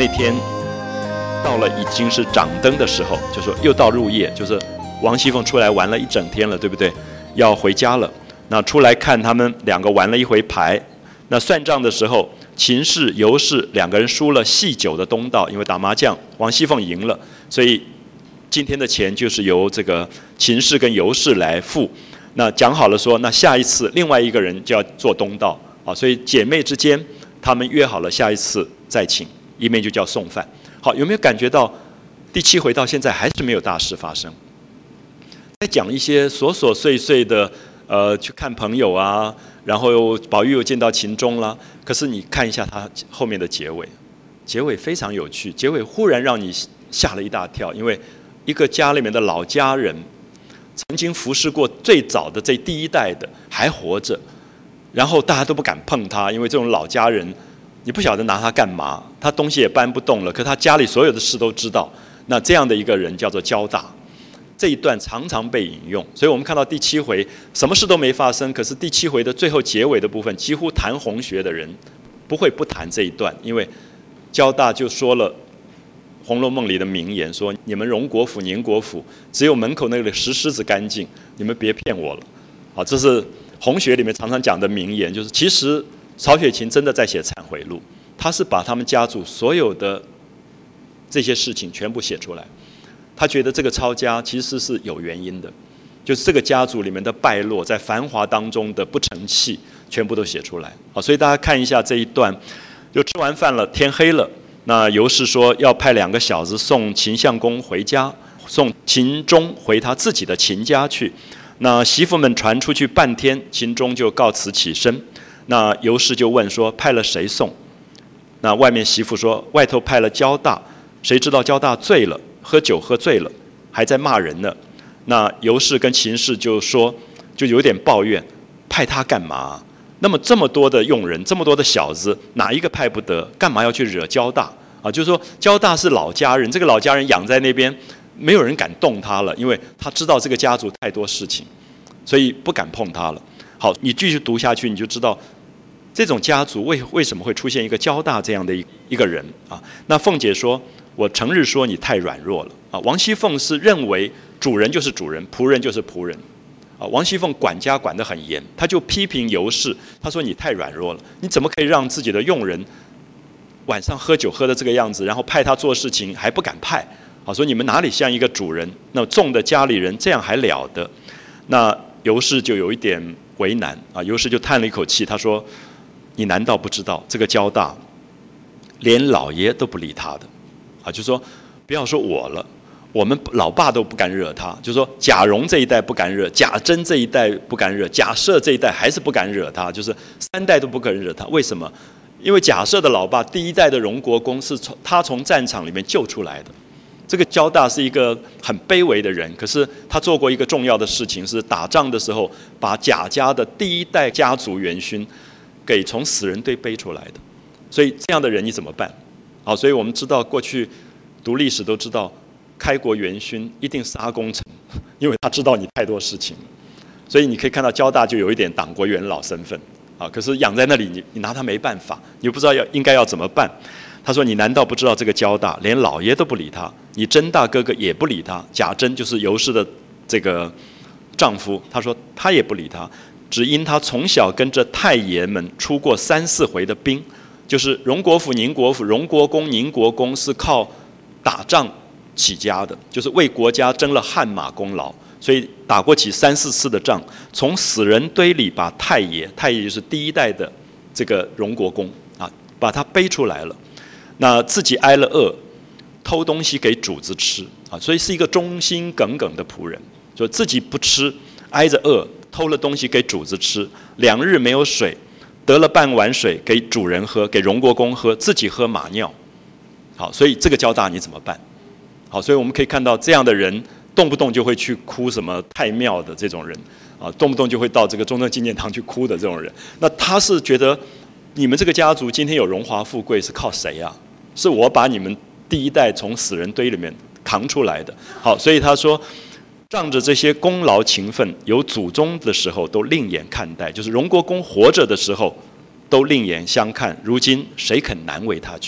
那天到了已经是掌灯的时候，就说又到入夜，就是王熙凤出来玩了一整天了，对不对？要回家了。那出来看他们两个玩了一回牌，那算账的时候，秦氏、尤氏两个人输了细9的东道，因为打麻将王熙凤赢了，所以今天的钱就是由这个秦氏跟尤氏来付。那讲好了说，那下一次另外一个人就要做东道啊，所以姐妹之间他们约好了下一次再请，一面就叫送饭。好，有没有感觉到第7回到现在还是没有大事发生？在讲一些琐琐碎碎的，去看朋友啊，然后宝玉又见到秦钟啦。可是你看一下他后面的结尾，结尾非常有趣，结尾忽然让你吓了一大跳，因为一个家里面的老家人，曾经服侍过最早的这第1代的还活着，然后大家都不敢碰他，因为这种老家人，你不晓得拿他干嘛，他东西也搬不动了，可他家里所有的事都知道。那这样的一个人叫做交大，这一段常常被引用，所以我们看到第7回什么事都没发生，可是第7回的最后结尾的部分，几乎谈红学的人不会不谈这一段，因为交大就说了《红楼梦》里的名言，说你们荣国府、宁国府，只有门口那个石狮子干净，你们别骗我了。好，这是红学里面常常讲的名言，就是其实曹雪芹真的在写忏悔录，他是把他们家族所有的这些事情全部写出来。他觉得这个抄家其实是有原因的，就是这个家族里面的败落，在繁华当中的不成器，全部都写出来。好，所以大家看一下这一段，就吃完饭了，天黑了。那尤氏说要派2个小子送秦相公回家，送秦钟回他自己的秦家去。那媳妇们传出去半天，秦钟就告辞起身。那尤氏就问说派了谁送？那外面媳妇说外头派了交大，谁知道交大醉了，喝酒喝醉了，还在骂人呢。那尤氏跟秦氏就说，就有点抱怨，派他干嘛？那么这么多的佣人，这么多的小子，哪一个派不得？干嘛要去惹交大啊？就是说交大是老家人，这个老家人养在那边，没有人敢动他了，因为他知道这个家族太多事情，所以不敢碰他了。好，你继续读下去，你就知道这种家族为什么会出现一个交大这样的一个人啊？那凤姐说，我成日说你太软弱了啊。王熙凤是认为主人就是主人，仆人就是仆人。啊，王熙凤管家管得很严，她就批评尤氏，她说你太软弱了，你怎么可以让自己的佣人晚上喝酒喝的这个样子，然后派他做事情还不敢派？啊，说你们哪里像一个主人？那众的家里人这样还了得？那尤氏就有一点为难啊，尤氏就叹了一口气，她说：“你难道不知道这个交大，连老爷都不理他的？啊，就说不要说我了。”我们老爸都不敢惹他，就是说贾蓉这一代不敢惹，贾珍这一代不敢惹，贾赦这一代还是不敢惹他，就是3代都不敢惹他。为什么？因为贾赦的老爸第1代的荣国公是他从战场里面救出来的。这个交大是一个很卑微的人，可是他做过一个重要的事情，是打仗的时候把贾家的第1代家族元勋给从死人堆背出来的。所以这样的人你怎么办？好，所以我们知道过去读历史都知道。开国元勋一定杀功臣，因为他知道你太多事情了，所以你可以看到交大就有一点党国元老身份啊。可是养在那里，你拿他没办法，你又不知道应该要怎么办。他说：“你难道不知道这个交大连老爷都不理他，你甄大哥哥也不理他？贾珍就是尤氏的这个丈夫，他说他也不理他，只因他从小跟着太爷们出过3、4回的兵，就是荣国府、宁国府，荣国公、宁国公是靠打仗起家的，就是为国家争了汗马功劳，所以打过起3、4次的仗，从死人堆里把太爷就是第1代的这个荣国公啊，把他背出来了。那自己挨了饿，偷东西给主子吃啊，所以是一个忠心耿耿的仆人，就自己不吃，挨着饿，偷了东西给主子吃，2日没有水，得了半碗水给主人喝，给荣国公喝，自己喝马尿。好，所以这个交大你怎么办？好，所以我们可以看到这样的人，动不动就会去哭什么太庙的这种人啊，动不动就会到这个中正纪念堂去哭的这种人。那他是觉得你们这个家族今天有荣华富贵是靠谁啊？是我把你们第1代从死人堆里面扛出来的。好，所以他说，仗着这些功劳勤奋，有祖宗的时候都另眼看待，就是荣国公活着的时候都另眼相看，如今谁肯难为他去？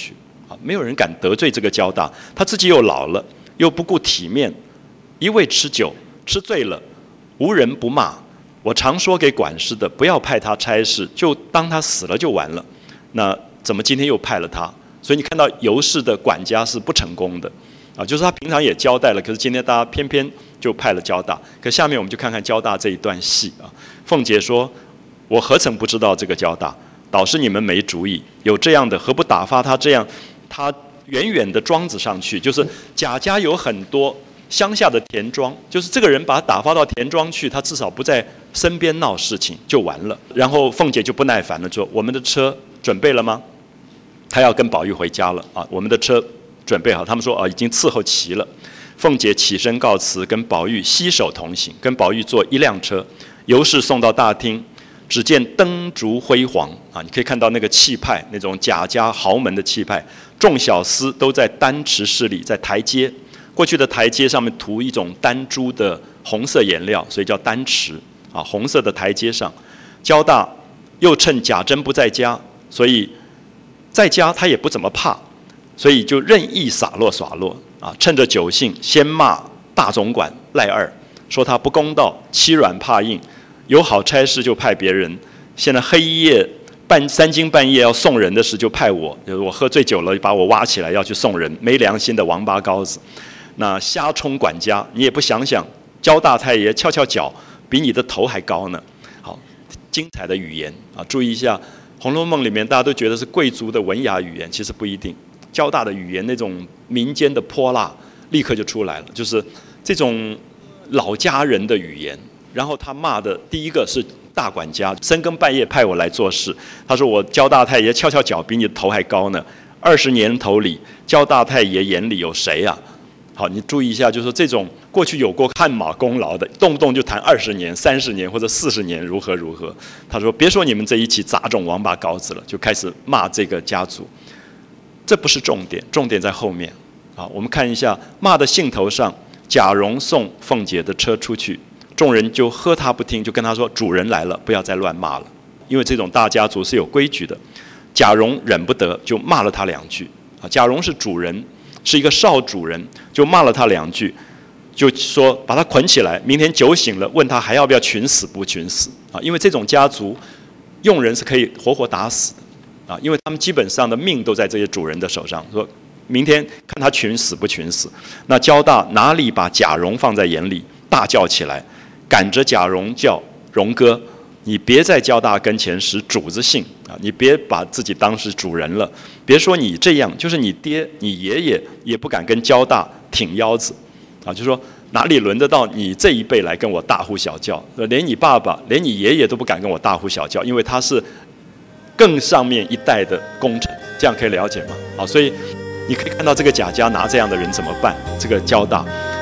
啊，没有人敢得罪这个交大，他自己又老了，又不顾体面，一味吃酒，吃醉了，无人不骂。我常说给管事的，不要派他差事，就当他死了就完了。那怎么今天又派了他？所以你看到尤氏的管家是不成功的，啊，就是他平常也交代了，可是今天大家偏偏就派了交大。可下面我们就看看交大这一段戏啊。凤姐说：“我何曾不知道这个交大？倒是你们没主意，有这样的，何不打发他这样？他远远的庄子上去，就是贾家有很多乡下的田庄，就是这个人把他打发到田庄去，他至少不在身边闹事情就完了。然后凤姐就不耐烦了，说：我们的车准备了吗？他要跟宝玉回家了啊，我们的车准备好。他们说啊，已经伺候齐了。凤姐起身告辞，跟宝玉携手同行，跟宝玉坐一辆车。尤氏送到大厅，只见灯烛辉煌啊，你可以看到那个气派，那种贾家豪门的气派。众小厮都在丹池室里，在台阶。过去的台阶上面涂一种丹珠的红色颜料，所以叫丹池啊。红色的台阶上，交大又趁贾珍不在家，所以在家他也不怎么怕，所以就任意洒落耍落啊。趁着酒兴，先骂大总管赖二，说他不公道，欺软怕硬，有好差事就派别人。现在黑夜三更半夜要送人的事就派我，就是我喝醉酒了，把我挖起来要去送人，没良心的王八羔子。那瞎充管家，你也不想想，焦大太爷翘翘脚，比你的头还高呢。好，精彩的语言啊！注意一下，《红楼梦》里面大家都觉得是贵族的文雅语言，其实不一定。交大的语言那种民间的泼辣，立刻就出来了，就是这种老家人的语言。然后他骂的第一个是大管家，深更半夜派我来做事。他说我焦大太爷翘翘脚比你的头还高呢。20年头里，焦大太爷眼里有谁啊？好，你注意一下，就是说这种过去有过汗马功劳的，动不动就谈20年、30年或者40年如何如何。他说别说你们这一起杂种王八羔子了，就开始骂这个家族。这不是重点，重点在后面。好，我们看一下骂的兴头上，贾蓉送凤姐的车出去，众人就喝他不听，就跟他说主人来了，不要再乱骂了，因为这种大家族是有规矩的。贾蓉忍不得，就骂了他2句。啊，贾蓉是主人，是一个少主人，就骂了他2句，就说把他捆起来，明天酒醒了问他还要不要群死不群死啊？因为这种家族用人是可以活活打死的啊，因为他们基本上的命都在这些主人的手上。说明天看他群死不群死。那焦大哪里把贾蓉放在眼里，大叫起来，赶着贾蓉叫蓉哥，你别在焦大跟前使主子性啊！你别把自己当是主人了。别说你这样，就是你爹、你爷爷也不敢跟焦大挺腰子啊！就说哪里轮得到你这一辈来跟我大呼小叫？连你爸爸、连你爷爷都不敢跟我大呼小叫，因为他是更上面一代的功臣。这样可以了解吗？啊，所以你可以看到这个贾家拿这样的人怎么办？这个焦大。